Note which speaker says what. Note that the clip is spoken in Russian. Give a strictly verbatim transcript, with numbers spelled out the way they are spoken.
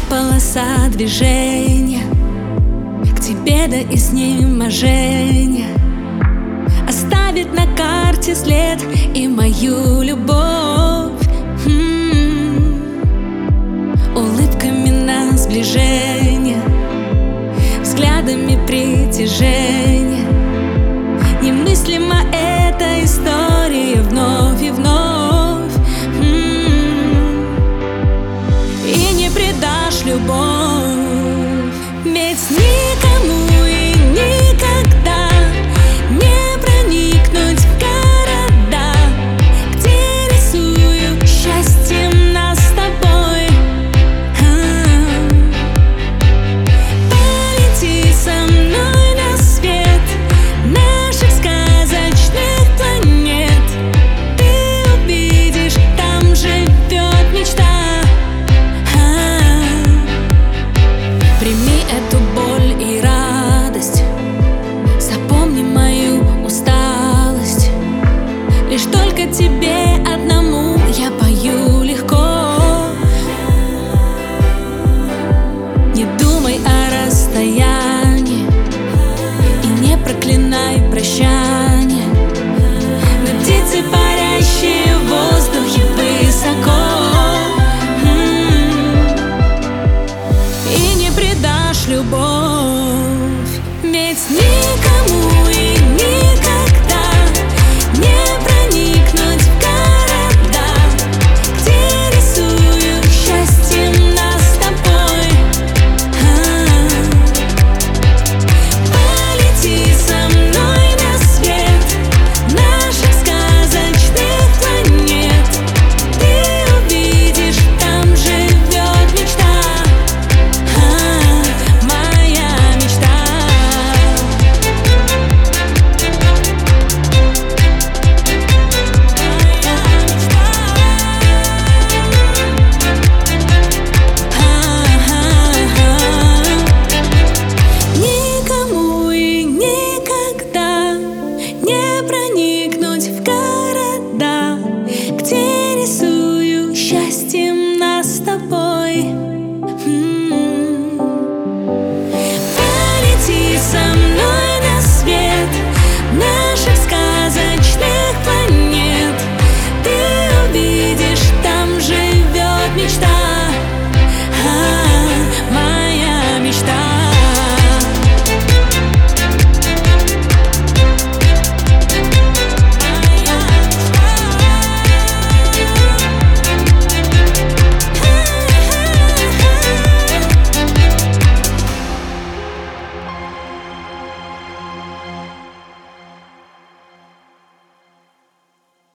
Speaker 1: полоса движения к тебе до изнеможения оставит на карте след и мою любовь. М-м-м. Улыбками на сближение, взглядами притяжения. Немыслима эта история вновь и вновь. М-м-м. И не предашь любовь, ведь никому и никогда не проникнуть в города, где рисую счастьем нас с тобой. А-а-а. Полети со мной на свет наших сказочных планет. Ты увидишь, там живет мечта. А-а-а. Прими эту боль и радость, запомни мою усталость. Лишь только тебе одному я пою легко. Не думай о расстоянии и не проклинай прощание. Мы птицы, парящие в воздухе высоко. М-м. И не предашь любовь, ведь не